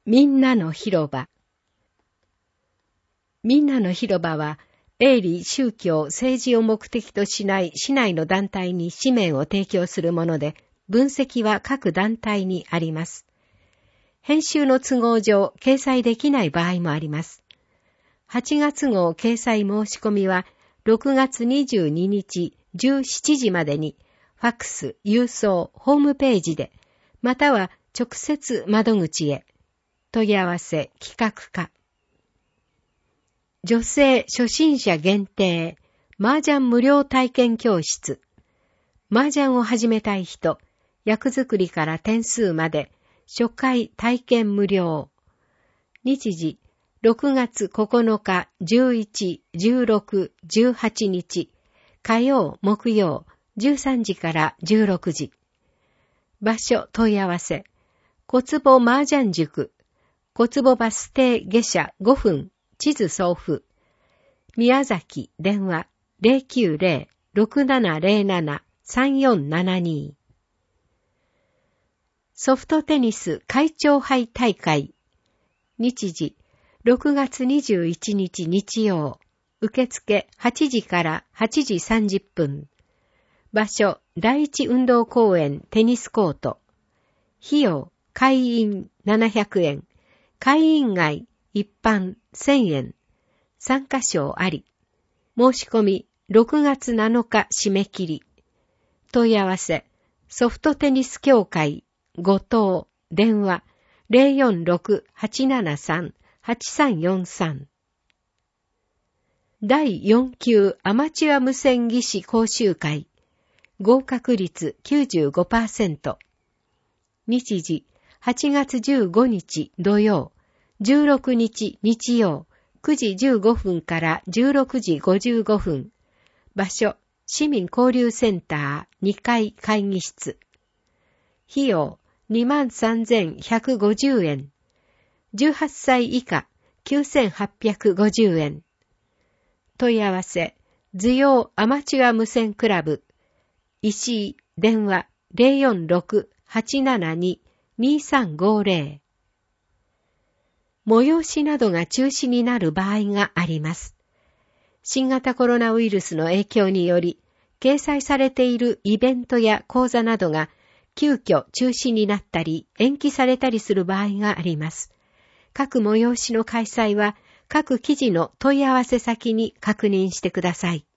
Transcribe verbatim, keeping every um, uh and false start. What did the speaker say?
みんなの広場。みんなの広場は、営利、宗教、政治を目的としない市内の団体に紙面を提供するもので、分析は各団体にあります。編集の都合上、掲載できない場合もあります。はちがつ号掲載申し込みは、ろくがつにじゅうににちじゅうしちじまでに、ファックス、郵送、ホームページで、または直接窓口へ。問い合わせ企画課。女性初心者限定、麻雀無料体験教室。麻雀を始めたい人、役作りから点数まで、初回体験無料。日時、ろくがつここのか、じゅういち、じゅうろく、じゅうはちにち、火曜、木曜、じゅうさんじからじゅうろくじ。場所問い合わせ、小坪麻雀塾、小坪バス停下車ごふん、地図送付。宮崎電話 ゼロきゅうゼロ ろくななゼロなな さんよんななに。ソフトテニス会長杯大会。日時、ろくがつにじゅういちにち日曜。受付はちじからはちじさんじゅっぷん。場所、第一運動公園テニスコート。費用、会員ななひゃくえん。会員外、一般せんえん。参加賞あり。申し込み、ろくがつなのか締め切り。問い合わせ、ソフトテニス協会、後藤、電話、ゼロよんろく はちななさん はちさんよんさん。だいよんきゅうアマチュア無線技師講習会。合格率 きゅうじゅうごパーセント。日時、はちがつじゅうごにち土曜、じゅうろくにち日曜、くじじゅうごふんからじゅうろくじごじゅうごふん。場所、市民交流センターにかい会議室。費用、にまんさんぜんひゃくごじゅうえん。じゅうはっさい以下、きゅうせんはっぴゃくごじゅうえん。問い合わせ、図陽アマチュア無線クラブ。石井、電話、ゼロよんろく はちななに にさんごゼロ。催しなどが中止になる場合があります。新型コロナウイルスの影響により、掲載されているイベントや講座などが急遽中止になったり延期されたりする場合があります。各催しの開催は各記事の問い合わせ先に確認してください。